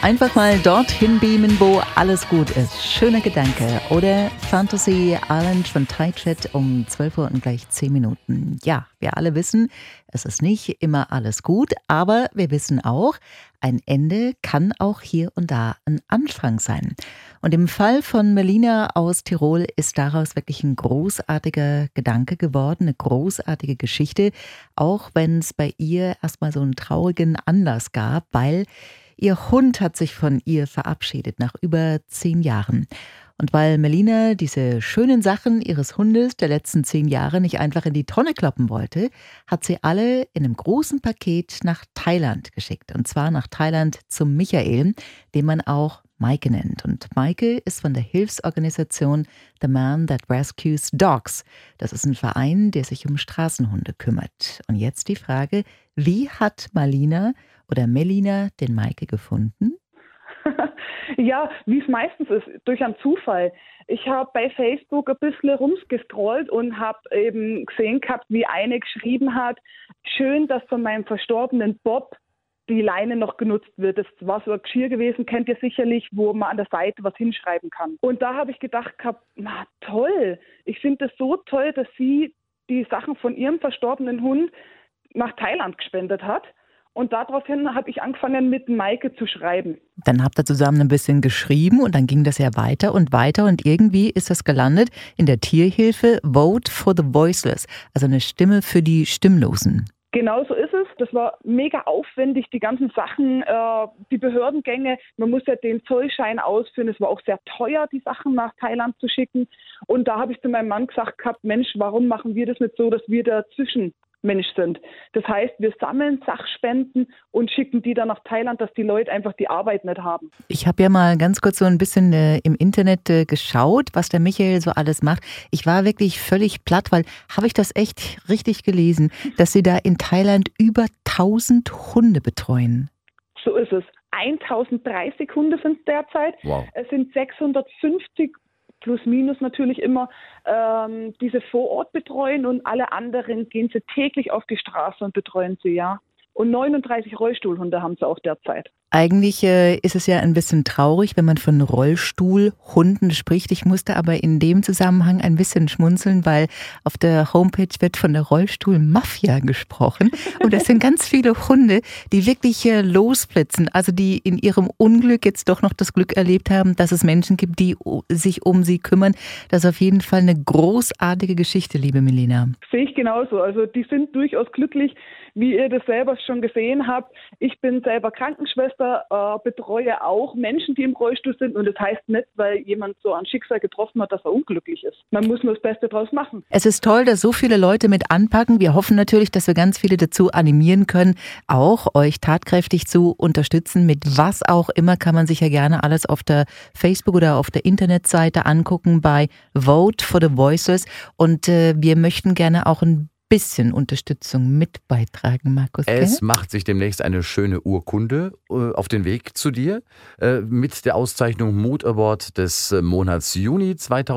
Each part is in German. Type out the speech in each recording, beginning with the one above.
Einfach mal dorthin beamen, wo alles gut ist. Schöner Gedanke. Oder Fantasy Island von Tide um 12 Uhr und gleich 10 Minuten. Ja, wir alle wissen, es ist nicht immer alles gut, aber wir wissen auch, ein Ende kann auch hier und da ein Anfang sein. Und im Fall von Melina aus Tirol ist daraus wirklich ein großartiger Gedanke geworden, eine großartige Geschichte, auch wenn es bei ihr erstmal so einen traurigen Anlass gab, weil ihr Hund hat sich von ihr verabschiedet nach über 10 Jahren. Und weil Melina diese schönen Sachen ihres Hundes der letzten 10 Jahre nicht einfach in die Tonne kloppen wollte, hat sie alle in einem großen Paket nach Thailand geschickt. Und zwar nach Thailand zum Michael, den man auch Maike nennt. Und Maike ist von der Hilfsorganisation The Man That Rescues Dogs. Das ist ein Verein, der sich um Straßenhunde kümmert. Und jetzt die Frage, wie hat Melina den Maike gefunden? Ja, wie es meistens ist, durch einen Zufall. Ich habe bei Facebook ein bisschen rumgescrollt und habe eben gesehen gehabt, wie eine geschrieben hat, schön, dass von meinem verstorbenen Bob die Leine noch genutzt wird. Das war so ein Geschirr gewesen, kennt ihr sicherlich, wo man an der Seite was hinschreiben kann. Und da habe ich gedacht gehabt, na toll, ich finde das so toll, dass sie die Sachen von ihrem verstorbenen Hund nach Thailand gespendet hat. Und daraufhin habe ich angefangen, mit Maike zu schreiben. Dann habt ihr zusammen ein bisschen geschrieben und dann ging das ja weiter und irgendwie ist das gelandet in der Tierhilfe Vote for the Voiceless, also eine Stimme für die Stimmlosen. Genau so ist es. Das war mega aufwendig, die ganzen Sachen, die Behördengänge. Man muss ja den Zollschein ausführen. Es war auch sehr teuer, die Sachen nach Thailand zu schicken. Und da habe ich zu meinem Mann gesagt gehabt, Mensch, warum machen wir das nicht so, dass wir dazwischen Mensch sind. Das heißt, wir sammeln Sachspenden und schicken die dann nach Thailand, dass die Leute einfach die Arbeit nicht haben. Ich habe ja mal ganz kurz so ein bisschen im Internet geschaut, was der Michael so alles macht. Ich war wirklich völlig platt, weil habe ich das echt richtig gelesen, dass sie da in Thailand über 1000 Hunde betreuen. So ist es. 1030 Hunde sind es derzeit. Wow. Es sind 650 plus minus natürlich immer, diese vor Ort betreuen und alle anderen gehen sie täglich auf die Straße und betreuen sie, ja. Und 39 Rollstuhlhunde haben sie auch derzeit. Eigentlich ist es ja ein bisschen traurig, wenn man von Rollstuhlhunden spricht. Ich musste aber in dem Zusammenhang ein bisschen schmunzeln, weil auf der Homepage wird von der Rollstuhlmafia gesprochen. Und das sind ganz viele Hunde, die wirklich losblitzen, also die in ihrem Unglück jetzt doch noch das Glück erlebt haben, dass es Menschen gibt, die sich um sie kümmern. Das ist auf jeden Fall eine großartige Geschichte, liebe Melina. Sehe ich genauso. Also die sind durchaus glücklich, wie ihr das selber schon gesehen habt. Ich bin selber Krankenschwester, betreue auch Menschen, die im Rollstuhl sind. Und das heißt nicht, weil jemand so ein Schicksal getroffen hat, dass er unglücklich ist. Man muss nur das Beste draus machen. Es ist toll, dass so viele Leute mit anpacken. Wir hoffen natürlich, dass wir ganz viele dazu animieren können, auch euch tatkräftig zu unterstützen. Mit was auch immer kann man sich ja gerne alles auf der Facebook- oder auf der Internetseite angucken bei Vote for the Voiceless. Und wir möchten gerne auch ein bisschen Unterstützung mit beitragen, Markus. Es macht sich demnächst eine schöne Urkunde auf den Weg zu dir mit der Auszeichnung Mood Award des Monats Juni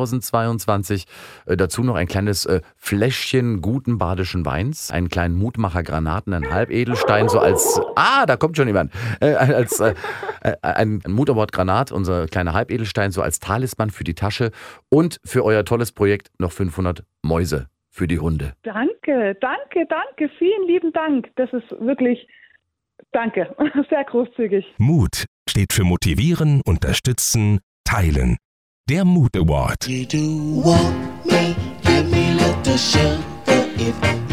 2022. Dazu noch ein kleines Fläschchen guten badischen Weins, einen kleinen Mutmacher Granaten, einen Halbedelstein, so als, da kommt schon jemand, als ein Mood Award Granat, unser kleiner Halbedelstein, so als Talisman für die Tasche und für euer tolles Projekt noch 500 Mäuse für die Hunde. Danke. Vielen lieben Dank. Das ist wirklich, danke, sehr großzügig. Mut steht für motivieren, unterstützen, teilen. Der Mood Award. You do want me, give me little sugar if